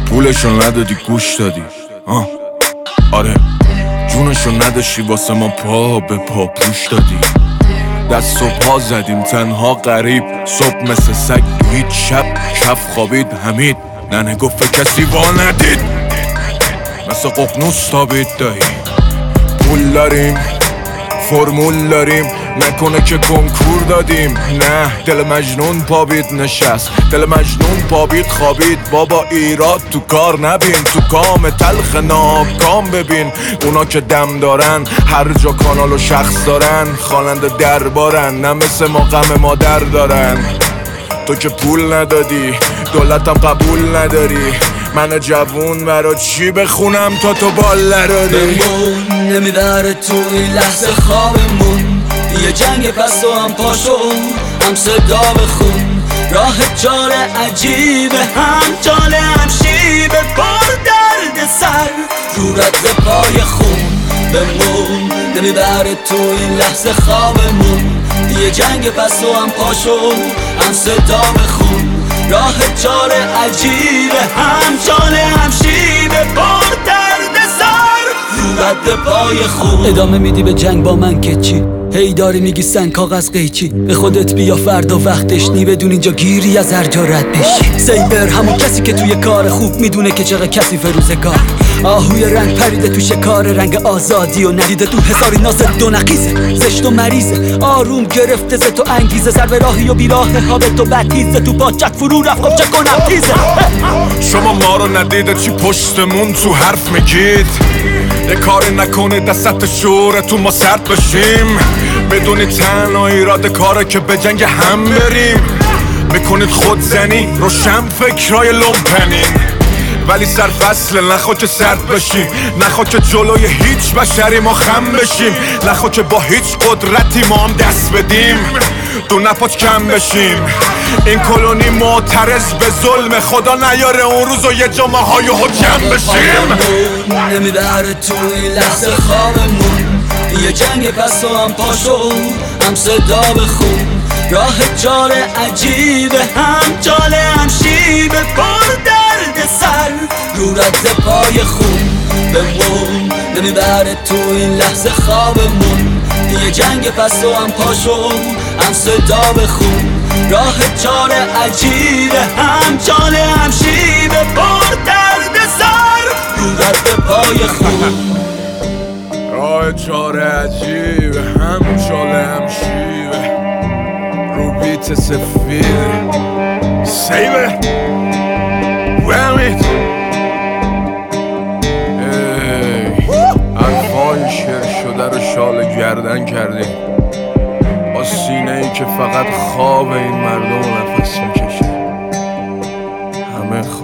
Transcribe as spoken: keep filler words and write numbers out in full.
پولشو ندادی گوش دادی آه. آره جونشو نداشتی واسه ما پا به پا پوش دادی. دست و پا زدیم تنها غریب صبح مثل سگ هیچ شب کف خوابید حمید ننه گفت کسی وا ندید مثل ققنوس تابید دایی. پول داریم فرمول داریم نکنه که کنکور دادیم. نه دل مجنون پابید نشست دل مجنون پابید خوابید. بابا ایراد تو کار نبین تو کام تلخ ناکام ببین. اونا که دم دارن هر جا کانال و شخص دارن خواننده دربارن نه مثل ما غم مادر دارن. تو که پول ندادی دولتم قبول نداری من جوون برا چی بخونم تا تو بال نداری. بمون نمیبره تو این لحظه خوابمون یه جنگ پس و هم پاشو هم صدا بخون. راه جار عجیبه هم جال هم شیبه پر درد سر رو رد پای خون. بمون نمیبره تو این لحظه خوابمون یه جنگ پس و هم پاشو هم صدا بخون. راه جار عجیبه هم جال هم شیبه پر درد سر رو رد پای خون. ادامه میدی به جنگ با من که چی؟ هی داری میگی سنگ کاغذ قیچی. به خودت بیا فردا وقتش نی بدون اینجا گیری از هر جا رد بشی. سیبر همون کسی که توی کار خوب میدونه که چقدر کسی فروزگار. آهوی رنگ پریده تو شکار رنگ آزادی و ندیده تو هزاری ناز دو نقیزه. زشت و مریضه آروم گرفته ز تو انگیزه. سر به راهی و بیراه خوابه تو بدتیزه تو باچت فرو رفت خب چه کنم تیزه. شما ما رو ندیده چی پشتمون تو حرف میگید. یه کاری نکنید دست شورتون ما سرد بشیم. بدونی تنها ایراد کاره که به جنگ هم بریم. میکنید خودزنی روشن فکرهای لومپنین ولی سرفصل نخوا که سرد بشیم. نخوا که جلوی هیچ بشری ما خم بشیم. نخوا که با هیچ قدرتی ما هم دست بدیم دو نپاچ کم بشیم. این کلونی معترض به ظلم خدا نیاره اون روز و یه جامعه های حکم بشیم. نمیبره تو این لحظه خوابمون یه جنگ پس و هم پاشو هم صدا بخون. راه جار عجیبه هم جال هم شیبه پر درد سر رو رد پای خون. بمون نمیبره تو این لحظه خوابمون یه جنگ پس و هم پاشو هم صدا بخون. راه جار عجیبه هم جال هم شیبه پر درد سر رو رد پای خون. راه جار عجیبه هم جال هم شیبه رو بیت سفید سیبه وامید. حرفای شعر شده رو شال گردن کردیم با سینه ای که فقط خواب این مردم نفس میکشه. همه